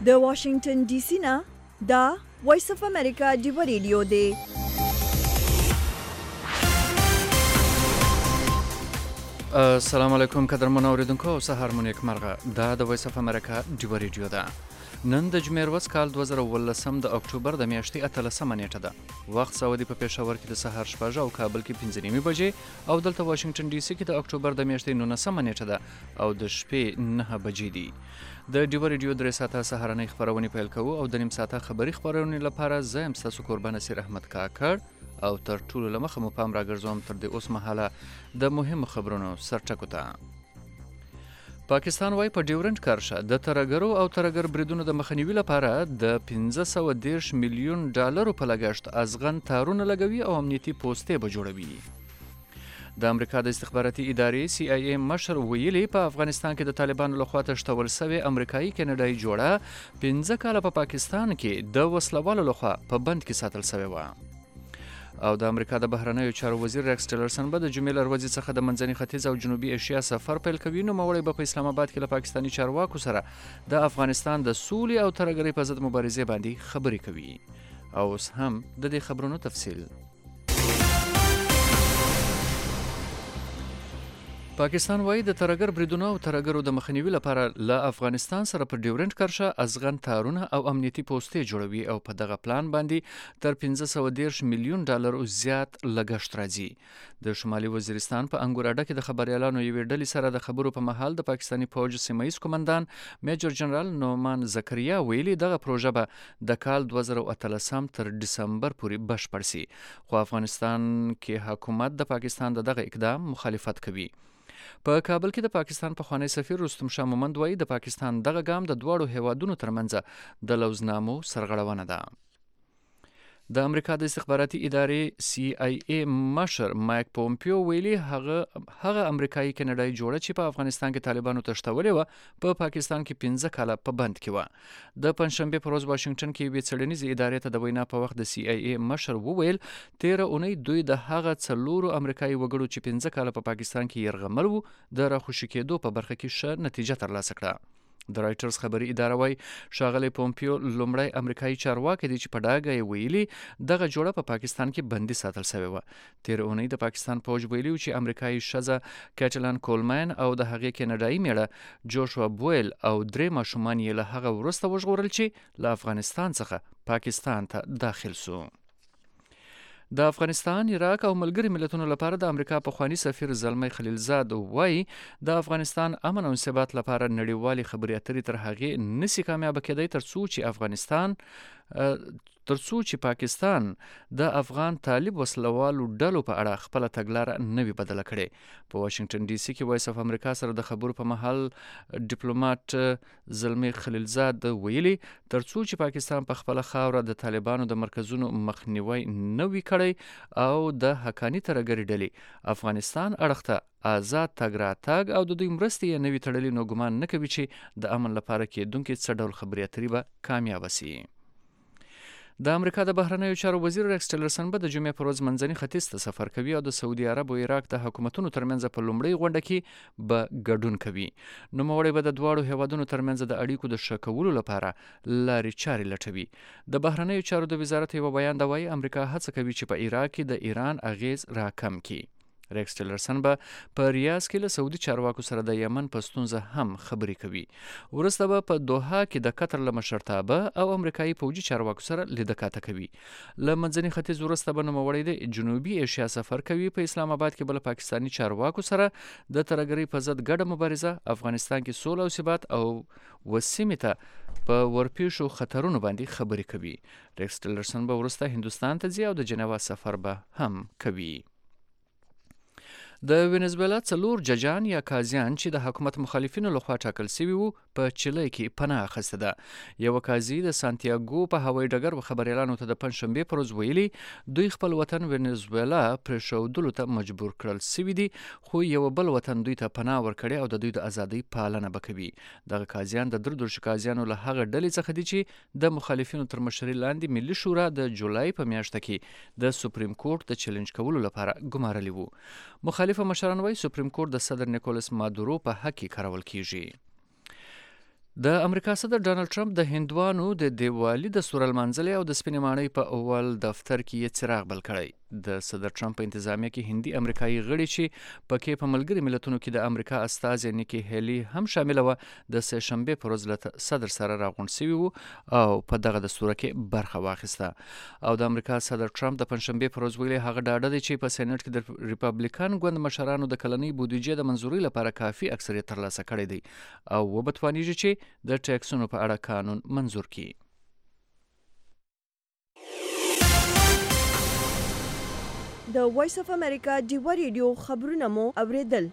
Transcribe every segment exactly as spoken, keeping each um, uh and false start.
د واشنگټن ډي سي نه دا وایس اف امریکا ډیو ریډیو دی. السلام علیکم قدرمن اوریدونکو او سهار مو نیک مرغه. دا د وایس اف امریکا ډیو ریډیو ده. نن د جمعې ورځ کال دوه زره اوولسم د اکتوبر د میاشتې اتلسمه نیټه ده. وخت سعودي په پېښور کې د سهار شپږ او کابل کې پنځه نیمې بجې او دلته واشنگټن ډي سي کې د اکتوبر د میاشتې نولسمه نیټه ده او د شپې نهه بجې دي. د ډیو ریډیو درې ساعته سهارنۍ خبرونه پیل کوو او د نیم ساعته خبري خبرونه لپاره زه یم ستاسو قربان نصیر احمد کاکړ او تر ټولو لمخه مو پام راګرځوم تر دې اوس مهاله د مهمو خبرونو سرټکو ته. پاکستان وايي په ډیورنډ کرښه د ترهګرو او ترهګر بریدونو د مخنیوي لپاره د پنځه سوه دېرش میلیون ډالرو په لګښت ازغن تارونه لګوي او امنیتي پوستې به جوړوي. د امریکا د استخباراتي ادارې سی آی ای مشر ویلي په افغانستان کې د طالبانو لخوا تشتول شوې امریکایي کینیډایي جوړه پنځه کاله په پاکستان کې د وسلوالو لخوا په بند کې ساتل شوې وه. او د امریکا د بهرنیو چارو وزیر ریکس ټیلرسن به د جمعې له ورځې څخه د منځني ختیځ او جنوبي ایشیا سفر پیل کوي. نوموړی به په اسلام آباد کې له پاکستاني چارواکو سره د افغانستان د سولې او ترهګرۍ په ضد مبارزې باندې خبرې کوي. او اوس هم د دې خبرونو تفصیل. پاکستان وايي د ترهګر بریدونو او ترهګرو د مخنیوي لپاره له افغانستان سره پر ډیورنډ کرښه ازغن تارونه او امنیتي پوستې جوړوي او په دغه پلان باندې تر پنځه سوه دېرش میلیون ډالرو زیات لګښت راځي. د شمالي وزیرستان په انګوراډه کې د خبريالانو یوې ډلې سره د خبرو په مهال د پاکستاني فوج سیمایي قومندان میجر جنرال نومان زکریا ویلي دغه پروژه به د کال دوه زره اتلسم تر دسمبر پورې بشپړ شي. خو افغانستان کې حکومت د پاکستان د دغه اقدام مخالفت کوي. په کابل کې د پاکستان پخوانی سفیر رستم شاه مومند وایي د پاکستان دغه ګام د دواړو هیوادونو ترمنځ د لوزنامو سرغړونه ده. د امریکا د استخباراتي ادارې سی آی ای مشر مایک پومپیو ویلي هغه هغه امریکایي کینیډایي جوړه چې په افغانستان کې طالبانو تشتولې وه په پاکستان کې پنځه کاله په بند کې وه. د پنجشنبې په ورځ واشنګټن کې یوې څېړنیزې ادارې ته د وینا په وخت د سی آی ای مشر وویل تېره اونۍ دوی د هغه څلورو امریکایي وګړو چې پنځه کاله په پاکستان کې یرغمل وو د راخوشي کېدو په برخه کې ښه نتیجه ترلاسه کړه. د رایټرز خبري اداره وايي ښاغلی پومپیو لومړی امریکایي چارواکی دی چې په ډاګه یې ویلي دغه جوړه په پاکستان کې بندي ساتل شوې وه. تېره اونۍ د پاکستان فوج ویلي و چې امریکایي ښځه کیټلان کولمین او د هغې کینیډایي میړه جوشوا بویل او درې ماشومان یې له هغه وروسته وژغورل چې له افغانستان څخه پاکستان ته داخل سو. د افغانستان، عراق او ملګري ملتونو لپاره د امریکا پخوانی سفیر زلمی خلیلزاد وایي د افغانستان امن او ثبات لپاره نړیوالې خبرې اترې تر هغې نسی کامیابه کېدی تر څو چې افغانستان تر څو چې پاکستان د افغان طالب وسلوالو ډلو په اړه خپله تګلاره نه وي بدله کړې. په واشنګټن ډي سي کې وایس اف امریکا سره د خبرو په مهال ډیپلوماټ زلمی خلیلزاد ویلي تر څو چې پاکستان په خپله خاوره د طالبانو د مرکزونو مخنیوی نه وي کړی او د حقاني ترهګرې ډلې افغانستان اړخ ته آزاد تګ راتګ او د دوی مرستې یې نه وي تړلي نو ګمان نه کوي چې د امن لپاره کېدونکې څه ډول خبرې اترې به کامیابه سي. د امریکا د بهرنیو چارو وزیر ریکس ټیلرسن به د جمعې پر ورځ منځني ختیځ ته سفر کوي او د سعودي عرب او عراق د حکومتونو ترمنځ په لومړۍ غونډه کې به ګډون کوي. نوموړی به د دواړو هیوادونو ترمنځ د اړیکو د ښه کولو لپاره لارې چارې لټوي. د بهرنیو چارو د وزارت یوه بیان دا وایي امریکا هڅه کوي چې په عراق کې د ایران اغیز راکم کړي. ریکس ټیلرسن به په ریاض کې له سعودي چارواکو سره د یمن په ستونزه هم خبرې کوي. وروسته به په دوحه کې د قطر له مشرتابه او امریکایي پوځي چارواکو سره لیدکاته کوي. له منځني ختیځ وروسته به نوموړی د جنوبي ایشیا سفر کوي. په اسلام آباد کې به له پاکستاني چارواکو سره د ترهګرۍ په ضد ګډه مبارزه، افغانستان کې سوله او ثبات او وسیمې ته په ورپېښو خطرونو باندې خبرې کوي. ریکس ټیلرسن به وروسته هندوستان ته ځي او د جنیوا سفر به هم کوي. د وینزویلا څلور ججان یا قاضیان چې د حکومت مخالفینو لخوا ټاکل شوي وو په چیلي کې پناه اخیسته ده. یوه قاضي د سانتیاګو په هوایي ډګر خبریالانو ته د پنجشنبې پر ورځ ویلي دوی خپل وطن وینزویلا پرېښودلو ته مجبور کړل شوي دي خو یوه بل وطن دوی ته پناه ورکړې او د دوی د ازادۍ پالنه به کوي. دغه قاضیان د درې دېرشو قاضیانو له هغه ډلې څخه دي چې د مخالفینو تر مشرۍ لاندې ملي شورا د جولای په میاشته کې د سپریم کورټ د چیلنج کولو لپاره ګمارلي وو. مخالفه مشران وایي سپریم کورټ د صدر نیکولس مادورو په حق کې کارول کیږي. د امریکا صدر ډانلډ ټرمپ د هندوانو د دیوالي د سورلمانځلې او د سپینې ماڼۍ په اول دفتر کې یې څراغ بل کړی. د صدر ټرمپ په انتظامیه کې هندي امریکایي غړي چې پکې په ملګري ملتونو کې د امریکا استازي نیکی هیلی هم شامل و د سه شنبه پر ورځ له صدر سره راغونډ شوي وو او په دغه دستور کې برخه واخیسته. او د امریکا صدر ټرمپ د پنځشنبه پر ورځ ویلي هغه ډاډه دی چې په سېنات کې د ریپبلیکن ګوند مشرانو د کلنۍ بودیجې د منځورۍ لپاره کافي اکثریت ترلاسه کړی دی او وبتوانیږي چې د ټیکسونو په اړه قانون منظور کړي. د وایس اف امریکا ډیوا ریډیو خبرونه مو اوریدل.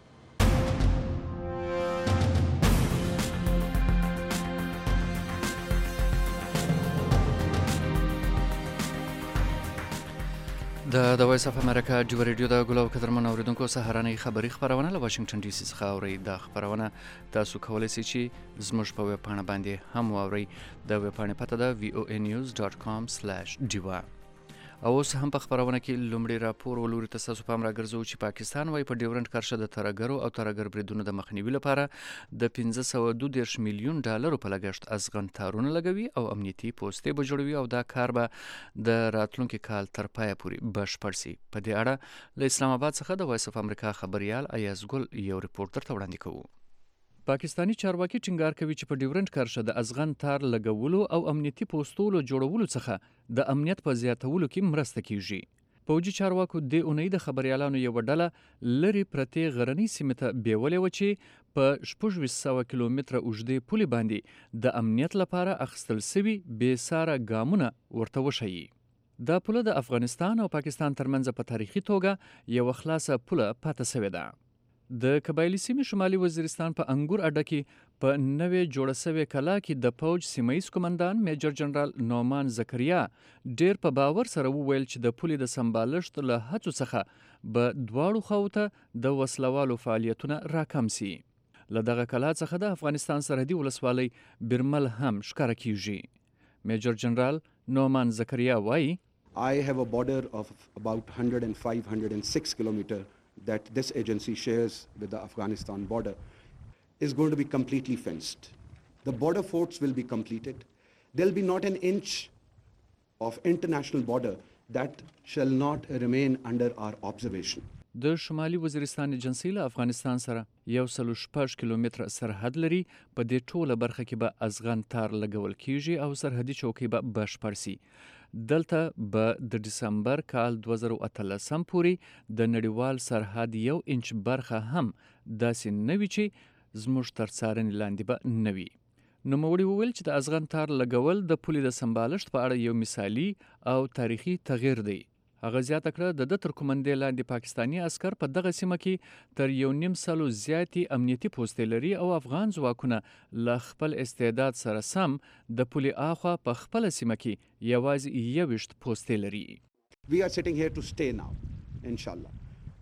د د وایس اف امریکا ډیوا ریډیو د ګلو قدرمن اوریدونکو سهارنۍ خبری خبرونه له واشنگټن ډي سي څخه اوري. د خبرونه تاسو کولی شئ چې زموږ په ویب پاڼه باندې هم واورئ. د ویب پاڼې پته ده وی او ای نیوز ډاټ کام سلاش ډیوا. او اوس هم په خبرونه کې لومړی راپور ولوري تاسو پام راګرځو چې پاکستان وايي په ډیورنډ کرښه د ترګرو او ترګر بریدونو د مخنیوي لپاره د پنځه سوه دوه دېرش میلیون ډالرو په لګښت ازغن تارونه لګوي او امنیتي پوستې به جوړوي او دا کار به د راتلونکي کال تر پایه پورې بشپړ شي. په دې اړه له اسلام آباد څخه د وایس اف امریکا خبريال ایاز ګل یو ریپورت درته وړاندې کوو. پاکستانی چارواکي ټینګار کوي چې په ډیورنډ کرښه د ازغن تار لګولو او امنیتي پوسټولو جوړولو څخه د امنیت په زیاتولو کې مرسته کیږي. پوجي چارواکو د اونۍ د خبريالانو یو ډله لری پرتې غرنی سیمه ته بیولې و چې په شپږ سوه کیلومتره اوږدې پولې باندې د امنیت لپاره اخیستل شوي بې ساره ګامونه ورته وښیي. دا پوله د افغانستان او پاکستان ترمنځ په تاریخي توګه یو خلاصه پوله پاتې شوې ده. د قبایلی سیمې شمالي وزیرستان په انګور اډه کې په نوې جوړه شوې کلا کې د پوج سیمایي کمانډان میجر جنرال نومان زکریا ډیر په باور سره وویل چې د پولې د سمبالښت له هڅو څخه به دواړو خواو ته د وسلوالو فعالیتونه راکم سي. له دغه کلا څخه د افغانستان سرحدي ولسوالۍ برمل هم ښکاره کیږي. میجر جنرال نومان زکریا وایي I have a border of about one hundred five to one hundred six kilometers that this agency shares with the Afghanistan border is going to be completely fenced. The border forts will be completed. There will be not an inch of international border that shall not remain under our observation. د شمالي وزیرستان ایجنسی له افغانستان سره یو سل شپږ کیلومتره سرحد لري. په دې ټوله برخه کې به ازغن تار لګول کیږي او سرحدي چوکۍ به بشپړ سي. دلته به د دسمبر کال دوه زره اتلسم پورې د نړیوال سرحد یو انچ برخه هم داسې نه وي چې زموږ تر څارنې لاندې به نه وي. نوموړي وویل چې د ازغن تار لګول د پولې د سمبالښت په اړه یو مثالي او تاریخي تغییر دی. هغه زیاته کړه د د تر کومندې لاندې پاکستانی عسكر په دغه سیمه کې تر یو نیم سلو زیاتې امنیتي پوستې لري او افغان ځواکونه له خپل استعداد سره سم د پولې اخوا په خپل سیمه کې یوازې یوویشت پوستې لري. We are sitting here to stay now, inshallah.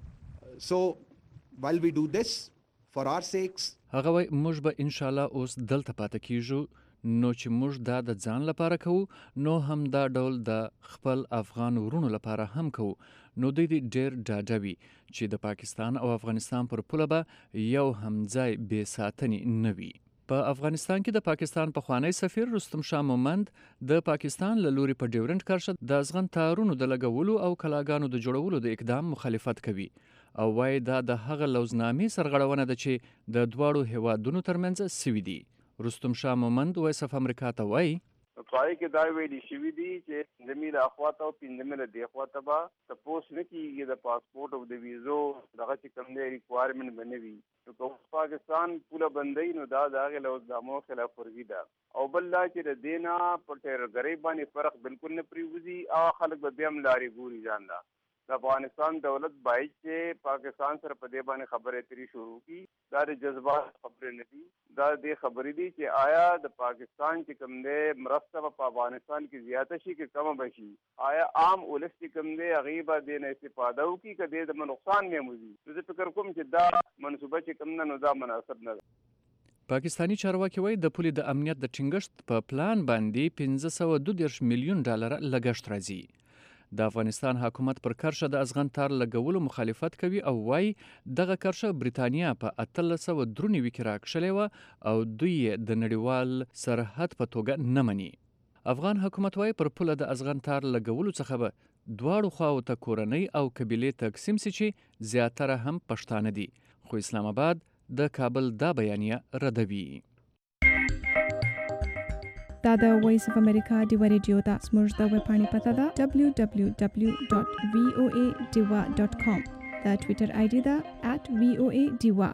So while we do this for our sakes, هغه وای موږ به ان شاء الله اوس دلته پاتې کیږو نو چې موږ دا د ځان لپاره کوو نو هم دا ډول د خپل افغان ورونو لپاره هم کوو. نو دوی ډېر ډاډه وي چې د پاکستان او افغانستان پر پوله به یو هم ځای بې ساتنې نه وي. په افغانستان کې د پاکستان پخوانی سفیر رستم شاه مومند د پاکستان له لوري په ډیورنډ کرښه د ازغن تارونو د لګولو او کلاګانو د جوړولو د اقدام مخالفت کوي او وایي دا د هغه لوزنامې سرغړونه ده چې د دواړو هیوادونو ترمنځ سوي دي. رستم شاه مومند وایس اف امریکا ته وایي پای کې دا ویلي شوي دي چې زمي له اخواته او پنځمه له دې خواته به تپوس نه کیږي د پاسپورت او د ویزو دغه چې کوم دی ریکوایرمنټ بنوي. نو که پاکستان پوله بندوي نو دا د هغې له اقدامو خلاف ورزي ده. او بل دا چې د دې نه په ټیررګرۍ باندې فرق بالکل نه پرېوځي او خلک به بیا هم لارې ګوري ځان ده. د افغانستان دولت باید چې پاکستان سره په دې باندې خبرې اترې شروع کړي. دا د جذبات خبرې نه دي، دا د خبرې دي چې آیا د پاکستان چې کوم دی مرسته په افغانستان کې زیاته شي کې کمه بشي. آیا عام ولس چې کوم دی هغې به دې نه استفاده وکړي که دې د نقصان میموزي. زه فکر کوم چې دا منصوبه چې کوم نه نو دا مناسب نه ده. پاکستانی چارواکي وایي د پولې د امنیت د ټینګښت په پلان باندې پنځه سوه دوه دېرش میلیون ډالر لګښت راځي. د افغانستان حکومت پر کرښه د ازغن تار لګولو مخالفت کوي او وایي دغه کرښه برېټانیا په اتلس سوه درې نوي کې راکښلې وه او دوی یې د نړیوال سرحد په توګه نه مني. افغان حکومت وایي پر پوله د ازغن تار لګولو څخه به دواړو خواو ته کورنۍ او قبیلې تقسیم سي چې زیاتره هم پښتانه دي، خو اسلام آباد د کابل دا بیانیه ردوي. دا د وایس اف امریکا ډیوا ریډیو ده. زموږ د ویبپاڼې پته ده دبلیو دبلیو دبلیو ډاټ وی او ای ډیوا ډاټ کام. د ټویټر آی ډي ده ات وی او ای ډیوا.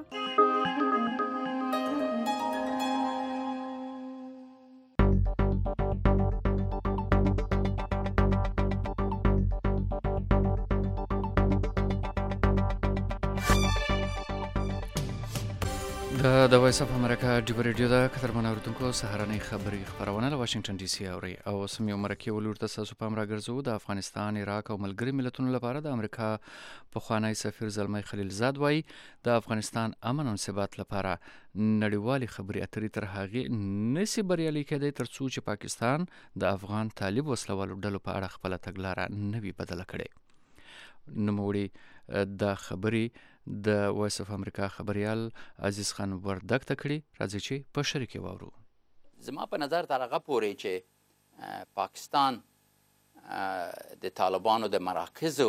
د وایس اف امریکا ډیوا ریډیو ده. قدرمن اورېدونکو، سهارنۍ خبري خپرونه له واشنګټن ډي سي اورئ او اوس هم یو مرکې ولور ته ستاسو پام راګرځوو. د افغانستان، عراق او ملګري ملتونو لپاره د امریکا پخوانی سفیر زلمی خلیلزاد وایي د افغانستان امن او ثبات لپاره نړیوالې خبرې اترې تر هغې نسي بریالۍ کېدی تر څو چې پاکستان د افغان طالب وسلوالو ډلو په اړه خپله تګلاره نه وي بدله کړې. نوموړي دا خبرې د وایس اف امریکا خبریال عزیز خان وردګ ته کړي. راځي چې په شریکې واورو. زما په نظر تر هغه پورې چې پاکستان د طالبانو د مراکزو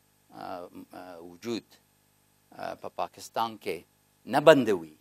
وجود په پاکستان کې نه بندوي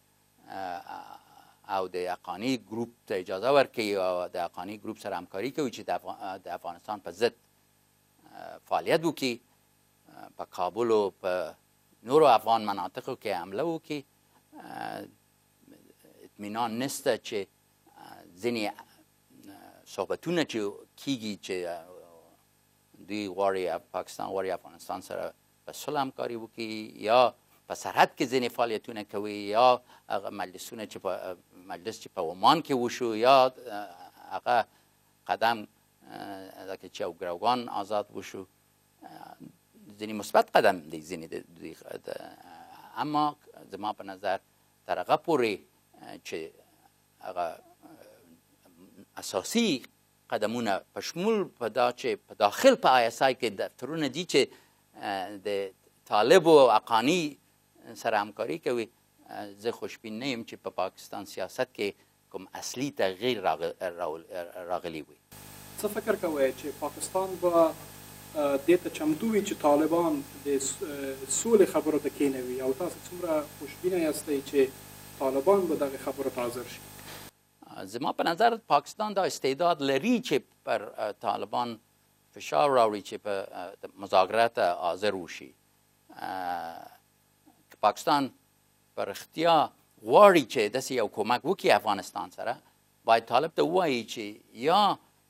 او د افغاني ګروپ ته اجازه ورکوي او د افغاني ګروپ سره همکاري کوي چې د افغانستان په ضد فعالیت وکړي، په کابل او په نورو افغان مناطقو کې حمله وکړي. اطمینان نشته چې ځینې صحبتونه چې کیږي چې دوی غواړي پاکستان غواړي افغانستان سره په صلح همکاري وکړي یا په سرحد کې ځینې فعالیتونه کوي یا هغه مجلسونه چې په مجلس چې په عمان کې وشو یا هغه قدم لکه چې اوګروګان آزاد وشو ځینې مثبت قدم دی ځینې. اما زما په نظر تر هغه پورې چې هغه اساسي قدمونه په شمول په دا چې په داخل په آی اس آی کې دفترونه دي چې د طالب او افغاني سره همکاري کوي، زه خوشبین نه یم چې په پاکستان سیاست کې کوم اصلي تغییر راغلی وي. څه فکر کوئ چې پاکستان به دې ته چمتو وي چې طالبان د سولې خبرو ته کېنوي او تاسو څومره خوشبینه یاستئ چې طالبان به دغه خبرو ته حاضر شي؟ زما په نظر پاکستان دا استعداد لري چې پر طالبان فشار راوړي چې په مذاکرات حاضر وشي. پاکستان پر اختیا غواړي چې داسې یو کومک وکړي افغانستان سره، باید طالب ته ووایي چې یا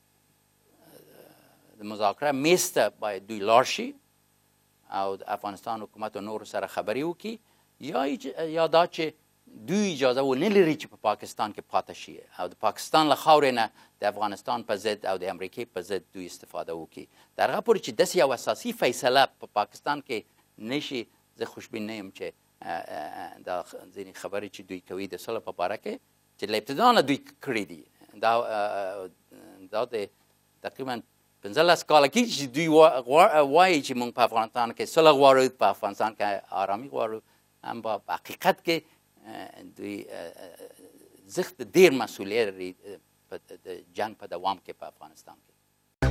د مذاکره میز ته باید دوی لاړ شي او د افغانستان حکومت او نورو سره خبرې وکړي یا یا دا چې دوی اجازه ونه لري چې په پاکستان کې پاتې شي او د پاکستان له خاورې نه د افغانستان په ضد او د امریکې په ضد دوی استفاده وکړي. تر هغه پورې چې داسې یو اساسي فیصله په پاکستان کې نشي، زه خوشبین نه یم چې دا ځینې خبرې چې دوی کوي د صلح په باره کې چې له ابتدا نه دوی کړي دي، دا دا د تقریبا پنځلس کاله کې چې دوی وایي چې موږ په افغانستان کې صلح غواړو، په افغانستان کې آرامي غواړو، هم په حقیقت کې دوی زښت ډېر مسؤلیت لري د جنګ په دوام کې په افغانستان کې.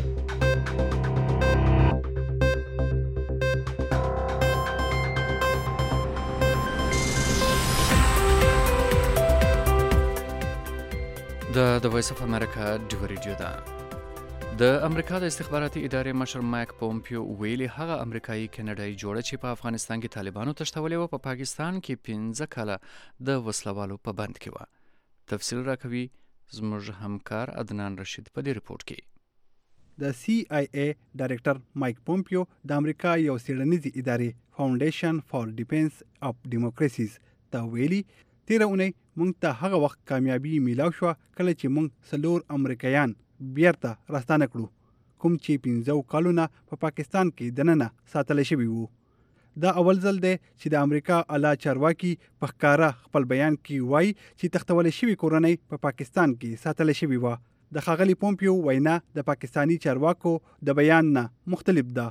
د د وایس اف امریکا ډیوا ریډیو ده. د امریکا د استخباراتي ادارې مشر مایک پومپیو ویلي هغه امریکایي کینیډایي جوړه چې په افغانستان کې طالبانو تښتولې وه په پاکستان کې پنځه کاله د وسلوالو په بند کې وه. تفصیل راکوي زموږ همکار عدنان رشید په دې رپورټ کې. د سی آی ای ډایرکټر مایک پومپیو د امریکا یو څېړنیزې ادارې فاونډیشن فار ډیفنس اف ډیموکراسیز ته ویلي تېره اونۍ موږ ته هغه وخت کامیابي میلاو شوه کله چې موږ څلور امریکایان بیرته راستانه کړو کوم چې پنځو کالونه په پاکستان کې دننه ساتل شوي وو. دا اول ځل دی چې د امریکا اعلی چارواکي په ښکاره خپل بیان کې وایي چې تښتول شوي کورنۍ په پاکستان کې ساتل شوي وه. د ښاغلي پومپیو وینا د پاکستانی چارواکو د بیان نه مختلف ده.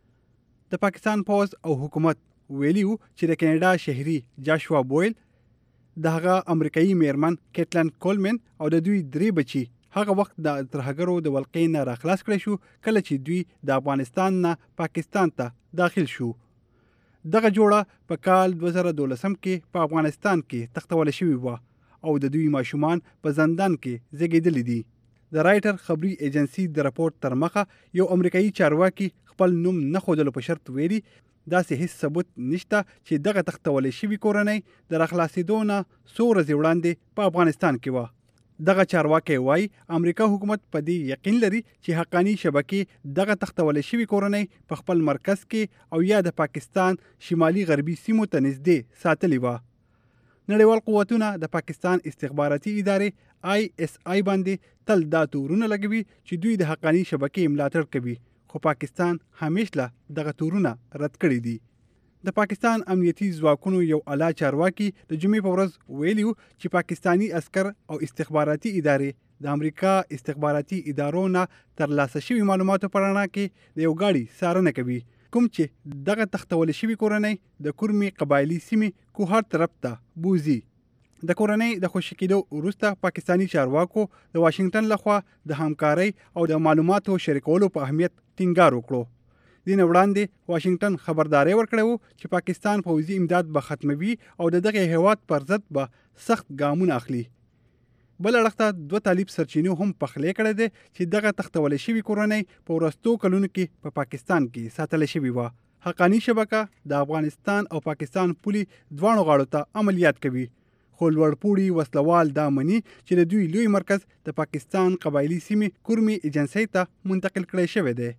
د پاکستان پوز او حکومت ویلیو چې د کینیډا شهري جاشوا بویل د هغه امریکایي میرمن کیټلن کولمن او د دوی درې بچي هغه وخت د ترهګرو د ولقې نه راخلاص کړی شو کله چې دوی د افغانستان نه پاکستان ته داخل شو. دغه جوړه په کال دوه زره دولسم کې په افغانستان کې تختول شوی و او د دوی ماشومان په زندان کې زیږیدلي دي. د رایټر خبري ایجنسی د راپورټ تر مخه یو امریکایي چارواکي خپل نوم نه ښودلو په شرط ویلي داسې هیڅ ثبوت نشته چې دغه تختول شوی کورنۍ د راخلاصېدو نه څو ورځې وړاندې په افغانستان کې وه. دغه چارواکي وایي امریکا حکومت په دې یقین لري چې حقانی شبکې دغه تختول شوی کورنۍ په خپل مرکز کې او یا د پاکستان شمالي غربي سیمو ته نږدې ساتلې وه. نړیوال قوتونه د پاکستان استخباراتي ادارې آی اس آی باندې تل دا تورونه لګوي چې دوی د حقانی شبکې ملاتړ کوي، خو پاکستان همیشه دغه تورونه رد کړي دي. د پاکستان امنیتي ځواکونو یو اعلی چارواکي د جمعې په ورځ ویلیو چې پاکستانی عسكر او استخباراتي ادارې د امریکا استخباراتي ادارو نه ترلاسه شوي معلوماتو په رڼا کې د یو ګاډي څارنه کوي کوم چې دغه تختول شوي کورنۍ د کورمي قبایلي سیمې کوهر طرف ته بوزي. د کورنۍ د خوشي کېدو وروسته پاکستانی چارواکو د واشنگټن لخوا د همکارۍ او د معلوماتو شریکولو په اهمیت ټینګار وکړو. دین وړاندې واشنگټن خبرداري ورکړې وو چې پاکستان پوځي امداد به ختموي او د دغه هیواد پر ضد به سخت ګامونه اخلي. بل اړخته دوه طالب سرچینو هم پخلی کړی دی چې دغه تختول شوي کورنۍ په وروستو کلونو کې په پا پاکستان کې ساتل شوي وه. حقانی شبکه د افغانستان او پاکستان پولي دواړو غاړو ته عملیات کوي، خو لوړپوړي وسلوال دا مني چې د دوی لوی مرکز د پاکستان قبایلي سیمې کورمي ایجنسۍ ته منتقل کړی شوی دی.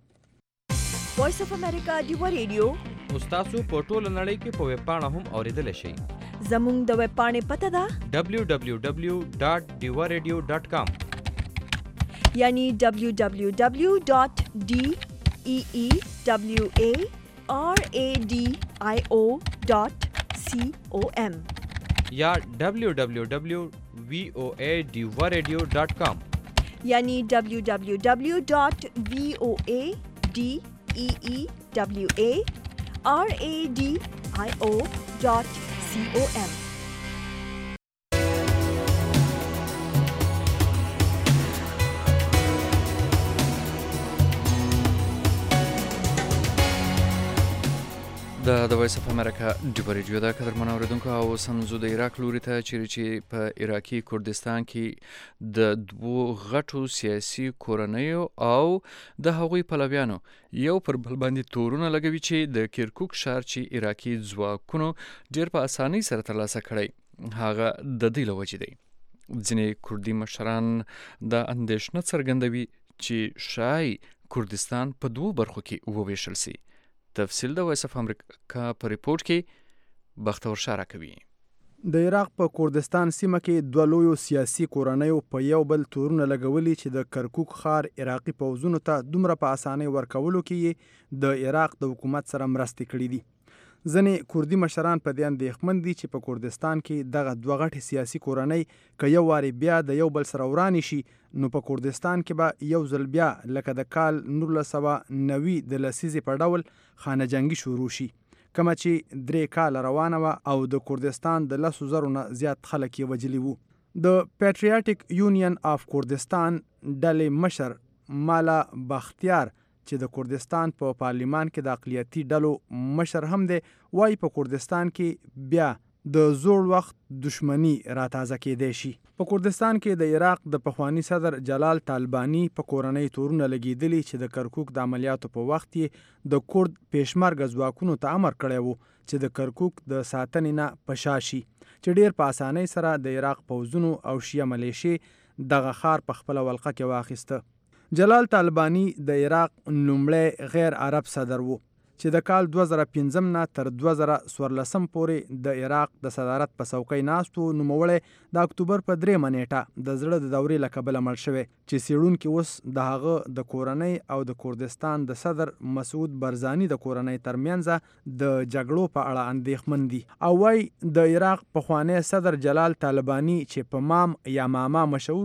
وایس اف امریکا ډیوا ریډیو تاسو په ټوله نړۍ کې په ویب پاڼه هم اوریدلی شئ. زموږ د ویب پاڼې پته ده دبلیو دبلیو دبلیو ډاټ ډیوا ریډیو ډاټ کام یعنی دبلیو دبلیو دبلیو ډاټ ډي ای ای دبلیو ای آر ای ډي آی او ډاټ سی او ام یا دبلیو دبلیو دبلیو وی او ای ډیوا ریډیو ډاټ کام یعنی دبلیو دبلیو دبلیو ډاټ وی او ای ډي ای ای دبلیو ای آر ای ډي آی او ډاټ سی او ام. د وایس اف امریکا ډیوا ریډیو دا قدرمنو اوریدونکو او سمزو د عراق لوري ته چې په عراقي کردستان کې د دوو غټو سیاسي کورنیو او د هغوی پلویانو یو پر بل باندې تورونه لګوي چې د کرکوک ښار چې عراقي ځواکونو ډیر په اسانۍ سره ترلاسه کړی هغه د دې له وجې دی. ځینې کردي مشران دا اندېښنه څرګندوي چې شای کردستان په دوو برخو کې وویشل سي. تفصیل د وایس اف امریکا په ریپورت کې بختور شاره کوي. د عراق په کردستان سیمه کې دوه لویو سیاسي کورنیو په یو بل تورونه لګولي چې د کرکوک ښار عراقي پوځونو ته دومره په اسانۍ ورکولو کې د عراق د حکومت سره مرستې کړي دي. ځینې کردي مشران په دې اندېښمن دي چې په کردستان کې دغه دوه غټې سیاسي کورنۍ که یو وارې بیا د یو بل سره ورانې شي نو په کردستان کې به یو ځل بیا لکه د کال نولس سوه نوي د لسیزې په ډول خانه جنګي شروع شي، کومه چې درې کاله روانه وه او د کردستان د لسو زرو نه زیات خلک یې وژلي وو. د پیټریاټیک یونین آف کردستان ډلې مشر مالا بختیار چې د کردستان په پارلیمان کې د اقلیتي ډلو مشر هم دی، وایي په کردستان کې بیا د زوړ وخت دشمنی راتازه کېدی شي. په کردستان کې د عراق د پخوانی صدر جلال طالبانی په کورنۍ تورونه لګېدلي چې د کرکوک د عملیاتو په وخت کې د کرد پېشمرګه ځواکونو ته امر کړی وو چې د کرکوک د ساتنې نه په شا شي، چې ډیر په اسانۍ سره د عراق پوځونو او شیعه ملیشې دغه ښار په خپله ولقه کې واخیسته. جلال طالبانی د عراق لومړی غیر عرب صدر وو چې د کال دوه زره پنځم نه تر دوه زره څوارلسم پورې د عراق د صدارت په څوکۍ ناست و. نوموړی د اکتوبر په دریمه نیټه د زړه د دورې له کبله مړ شوی چې څېړونکي اوس د هغه د کورنۍ او د کردستان د صدر مسعود برزاني د کورنۍ ترمنځ د جګړو په اړه اندېښمن دي او وایي د عراق پخوانی صدر جلال طالبانی چې په مام یا ماما مشهور و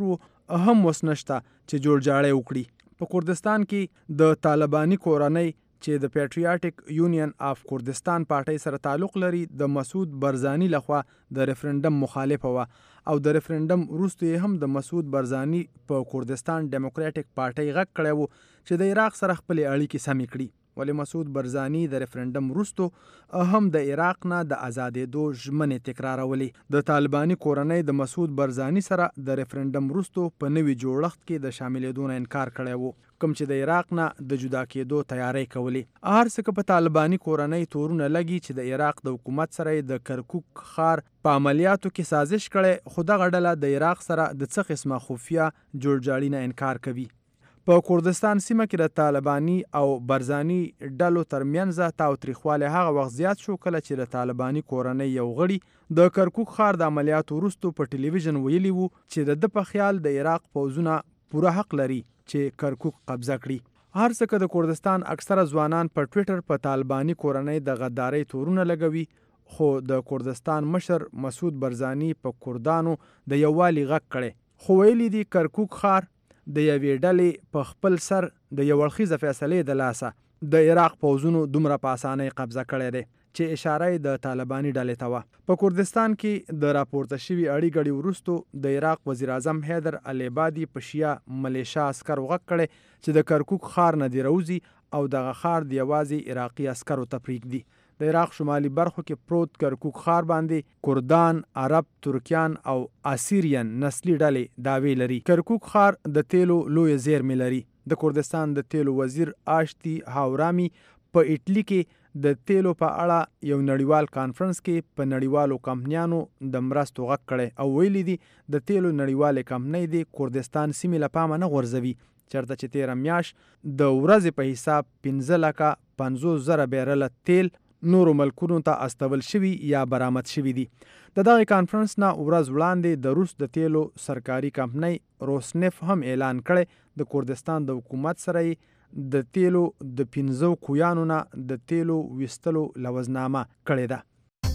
هم وس نشته چې جوړجاړی وکړي. په کردستان کې د طالباني کورنۍ چې د پیټریاټک یونین آف کردستان پارټۍ سره تعلق لري د مسعود برزانی لخوا د ریفرنډم مخالفه وه او د ریفرنډم وروسته یې هم د مسعود برزانی په کردستان ډیموکراټک پارټۍ غږ کړی و چې د عراق سره خپلې اړیکې سمې کړي. ولې مسعود برزانی د ریفرنډم وروسته هم د عراق نه د ازادېدو ژمنې تکرارولې. د طالباني کورنۍ د مسعود برزانی سره د ریفرنډم وروسته په نوي جوړښت کې د شاملېدو نه انکار کړی و کوم چې د عراق نه د جدا کېدو تیاری کولې. هر څه که په طالباني کورنۍ تورونه لګي چې د عراق د حکومت سره د کرکوک ښار په عملیاتو کې سازش کړی، خو دغه ډله د عراق سره د څه قسمه خفیه جوړجاړي نه انکار کوي. په کردستان سیمه کې د طالباني او برزانی ډلو ترمنځ تاوتریخوالی هغه وخت زیات شو کله چې د طالباني کورنۍ یو غړي د کرکوک ښار د عملیاتو وروسته په ټلویزیون ویلي وو چې د ده په خیال د عراق پوځونه پوره حق لري چې کرکوک قبضه کړي. هر څه که د کردستان اکثره ځوانان په ټویټر په طالباني کورنۍ د غدارۍ تورونه لګوي، خو د کردستان مشر مسعود برزانی په کردانو د یووالي غږ کړی، خو ویلي دي کرکوک ښار د یوې ډلې په خپل سر د یو اړخیزه فیصلې د لاسه د عراق پوځونو دومره په اسانۍ قبضه کړی دی چې اشاره یې د طالباني ډلې ته وه. په کردستان کې د راپورته شوي اړي ګړي وروسته د عراق وزیر اعظم حیدر العبادي په شیعه ملیشا عسکرو غږ کړی چې د کرکوک ښار نه دې راوځي او دغه ښار د یوازې عراقي عسکرو ته پرېږدي. د عراق شمالي برخو کې پروت کرکوک ښار باندې کردان، عرب، ترکیان او اسیرین نسلي ډلې دعوی لري. کرکوک ښار د تیلو لوی زیرمې لري. د کردستان د تیلو وزیر آشتی هاورامي په ایټلی کې د تیلو په اړه یو نړیوال کانفرنس کې په نړیوالو کمپنیانو د مرستو غږ کړی او ویلي دي د تیلو نړیوالې کمپنۍ د کردستان سیمې له پامه نه غورځوي، چېرته چې تېره میاشت د ورځې په حساب پنځه لکه پنځوس زره بیرله تیل نورو ملکونو ته استول شوي یا برآمد شوي دي. د دغې کانفرنس نه ورځ وړاندې د روس د تیلو سرکاري کمپنۍ روسنف هم اعلان کړی د کردستان د حکومت سره د تیلو د پنځو کویانو نه د تیلو ویستلو لوزنامه کړې ده.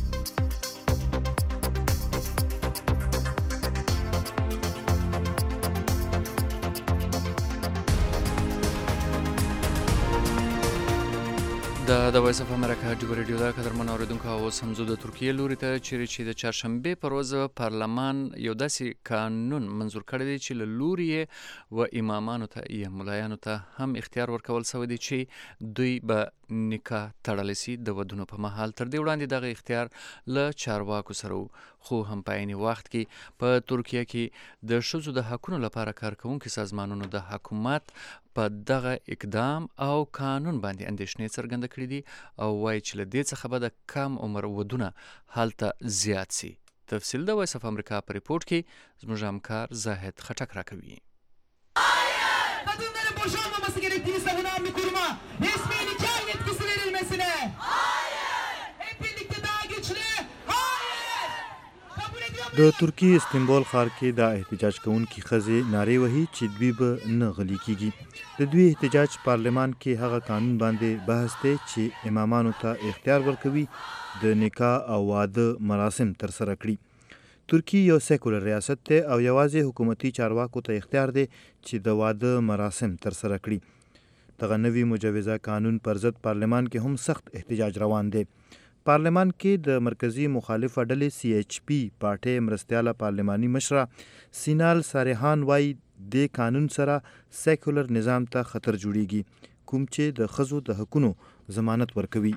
د د وایس اف امریکا ډیو ریډیو دا قدرمن اوریدونکو اوس هم زه د ترکیې لوري ته چیرې چې د چهارشنبې پر ورځ پارلمان یو داسې قانون منظور کړی دی چې له لوري یې و امامانو ته یا ملایانو ته هم اختیار ورکول شوی دی چې دوی به نکاح تړلی سي د ودونو په مهال. تر دې وړاندې دغه اختیار له چارواکو سره و، خو هم په عین وخت کې په ترکیه کې د ښځو د حقونو لپاره کارکوونکي سازمانونو د حکومت په دغه اقدام او قانون باندې اندېښنې څرګنده کړې دي او وایي چې له دې څخه به د کم عمر ودونه هلته زیات سي. تفصیل د وایس اف امریکا په ریپورت کې زموږ همکار زاهد خټک راکوي. Kadınların boşanmaması gerektiğini savunan bir kuruma resmi nikah yetkisi verilmesine. Hayır! Hep birlikte daha güçlü. Hayır! Kabul ediyor د ترکی استنبول ښار کې د احتجاج کوونکي ښځې نارې وهي چې دوی به نه غلي کیږي. د دوی احتجاج پارلمان کې هغه قانون باندې بحث دی چې امامانو ته اختیار ورکوي د نکاح او واده مراسم ترسره کړي. ترکی یو سیکولر ریاست دی او یوازې حکومتي چارواکو ته اختیار دی چې د واده مراسم ترسره کړي. دغه نوي مجوزه قانون پر ضد پارلمان کې هم سخت احتجاج روان دی. پارلمان کې د مرکزی مخالفه ډلې سی ایچ پی پارټۍ مرستیاله پارلماني مشره سینال سارحان وایي د قانون سره سیکولر نظام ته خطر جوړیږي کوم چې د ښځو د حقونو ضمانت ورکوي.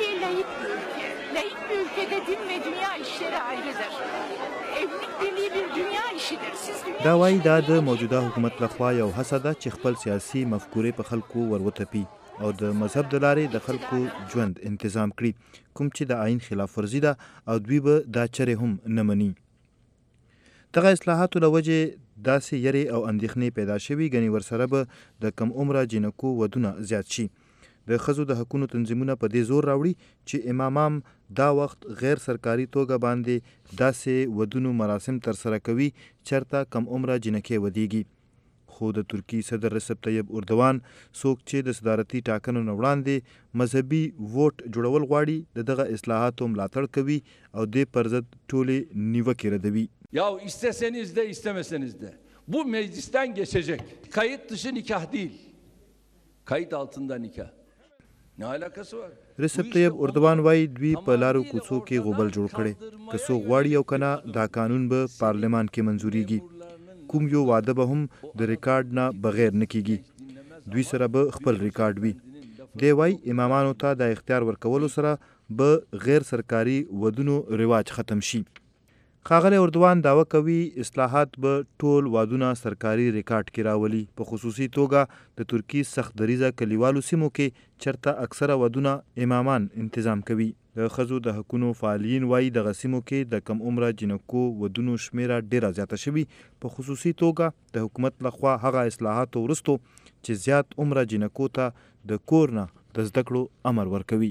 دا وایي دا د موجوده حکومت لخوا یو هڅه ده چې خپل سیاسي مفکورې په خلکو وروتپي او د مذهب د لارې د خلکو ژوند انتظام کړي کوم چې د آئین خلاف ورزي ده او دوی به دا چرې هم نه مني. دغه اصلاحاتو له وجې داسې یرې او اندېښنې پیدا شوي ګنې ورسره به د کم عمره جینکو ودونه زیات شي. د ښځو د حقونو تنظیمونه په دې زور راوړي چې امامان دا وخت غیر سرکاري توګه باندې داسې ودونو مراسم ترسره کوي چېرته کم عمره جینکې ودیږي. خو د ترکی صدر رسب طیب اردوان څوک چې د صدارتي ټاکنو نه وړاندې مذهبي ووټ جوړول غواړي د دغه اصلاحاتو ملاتړ کوي او دې پر ضد ټولې نیوکې ردوي. Ya isteseniz de istemeseniz de bu meclisten geçecek. Kayıt dışı nikah değil. Kayıt altında nikah. Ne alakası var? رسب طیب اردوان وای دوی په لارو کوڅو کې غوبل جوړ کړي که څوک غواړي او کنه دا قانون به پارلمان کې منځوريږي کوم یو واده به هم د ریکارډ نه بغیر نه کیږي دوی سره به خپل ریکارډ وي دی وای امامانو ته د اختیار ورکولو سره به غیر سرکاري ودونو رواج ختم شي ښاغلی اردوان دعوه کوي اصلاحات به ټول وادونه سرکاري ریکارډ کې راولي په خصوصي توګه د ترکی سخت دریزه کلیوالو سیمو کې چرته اکثره ودونه امامان انتظام کوي د ښځو د حقونو فعالین وایي دغه سیمو کې د کم عمره جنکو ودونو شمیره ډیره زیاته شوي په خصوصي توګه د حکومت لخوا هغه اصلاحاتو وروستو چې زیات عمره جنکو ته د کور نه د زده کړو امر ورکوي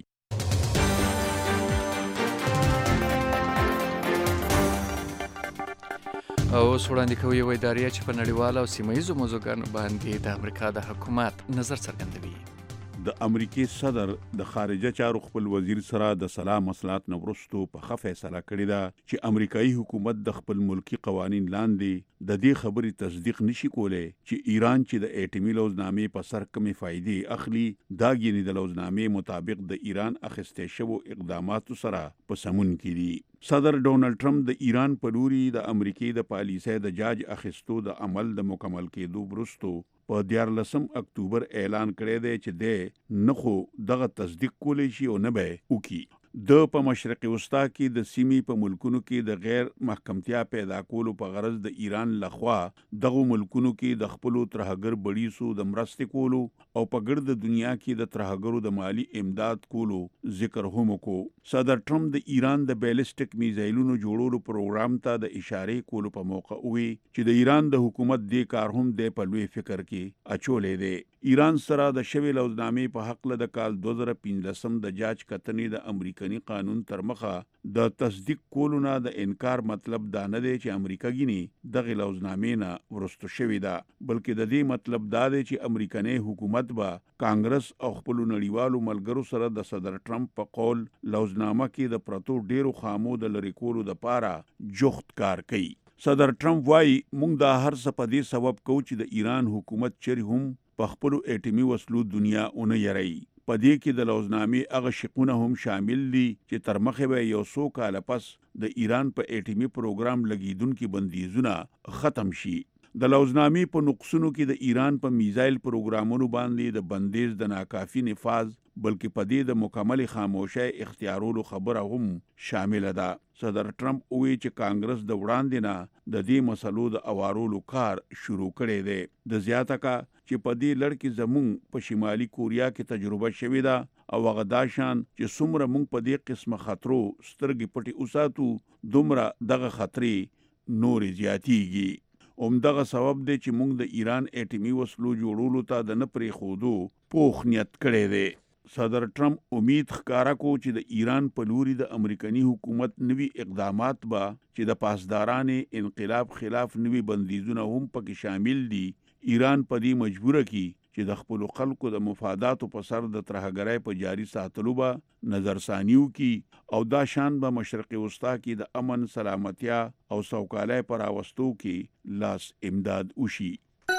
او وړاندې کوي یو ادارې چې په نړیواله او سیمه ییزو موضوعګانو باندې د امریکا د حکومت نظر څرګندوي د امریکای صدر د خارجه چارو خپل وزیر سره د سلا مسلات نه وروستو په ښه فیصله کړې ده چې امریکایي حکومت د خپل ملکی قوانین لاندې د دې خبرې تصدیق نشي کولی چې ایران چې د اټومي لوزنامې په سر کمې فایدې اخلي دا ګینې د لوزنامې مطابق د ایران اخیستې شوو اقداماتو سره په سمون کې دي صدر ډونالد ټرمپ د ایران په لوري د امریکای د پالیسۍ د جاج اخیستو د عمل د مکمل کېدو وروستو په دیارلسم اکتوبر اعلان کړی دی چې دی نه خو دغه تصدیق کولی شي او نه به وکړي د په مشرق وسطا کې د سیمې په ملکونو کې د غیر محکمتیا پیدا کولو په غرض د ایران لخوا دغه ملکونو کې د خپلو ترهګر بړیسو د مرستې کولو او په ګرد دنیا کې د ترهګرو د مالی امداد کولو ذکر هم وکړو صدر ټرمپ د ایران د بیلسټک میزایلونو جوړولو پروګرام ته د اشارې کولو په موقع وی چې د ایران د حکومت دې کار هم د په لوی فکر کې اچولې دی ایران سره د شوی لوزنامې په حق له د کال دوه زره پنځلسم د جاج کتنې د امریکایي قانون تر مخه د تصدیق کولو نه د انکار مطلب دا نه دی چې امریکا ګینی دغه لوزنامې نه ورستو شوی دا بلکې د دې مطلب دا دی چې امریکایي حکومت به کانګرس او خپل نړیوالو ملګرو سره د صدر ټرمپ په قول لوزنامه کې د پرتو ډیرو خامو د لری کولو د پاره جوخت کار کوي صدر ټرمپ وايي موږ دا هر څه په دې سبب کوو چې د ایران حکومت چری هم په خپل اټومي وسلو دنیا اونې یری په دې کې د لوزنامې هغه شقونه هم شامل دي چې تر مخه به یو څو کال پس د ایران په اټومي پروګرام لګیدونکو بندیزونه ختم شي د لوزنامې په نقصونو کې د ایران په میزایل پروګرامونو باندې د بندیز د ناکافي نفاذ بلکې په دې د مکمل خاموشۍ اختیارولو خبره هم شامل ده صدر ټرمپ وی چې کانګرس د وړاندې نه د دې مسلو د اوارولو کار شروع کړی دی د زیاته کا چې په دې لړ کې زموږ په شمالي کوریا کې تجربه شوې ده او هغه دا شان چې څومره موږ په دې قسمه خطرو سترګې پټې وساتو دومره دغه خطرې نورې زیاتیږي همدغه سبب دی چې موږ د ایران اټومي وسلو جوړولو ته د نه پرېښودو پوخ نیت کړی دی صدر ټرمپ امید ښکارا کو چې د ایران په لوري د امریکایي حکومت نوي اقدامات به چې د پاسدارانه انقلاب خلاف نوي بندیزونه هم پکې شامل دي ایران په دې مجبوره کی چې د خپل خلکو د مفاداتو په سر د ترهګرۍ په جاری ساتلو به نظرثانیو کی او دا شان به مشرق وسطا کې د امن سلامتیا او سوکالۍ پر راوستو کې لاس امداد وشي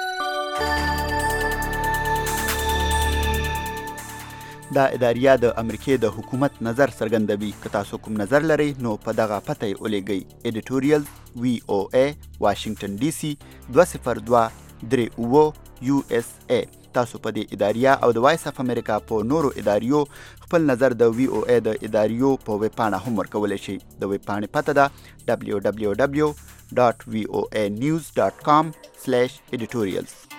دا اداریه د امریکای د حکومت نظر څرګندوي که تاسو کوم نظر لرئ نو په دغه پته یې ولیږئ ایډیټوریل وی او ای واشنگټن ډي سي دوه صفر دوه درې اوه یو اس ای تاسو په دې اداریه او د وایس اف امریکا په نورو اداریو خپل نظر د وی او ای د اداریو په ویب پاڼه هم ورکولی شئ د ویب پاڼې پته ده ډبلیو ډبلیو ډبلیو ډاټ وی او ای نیوز ډاټ کام سلیش ایډیټوریلز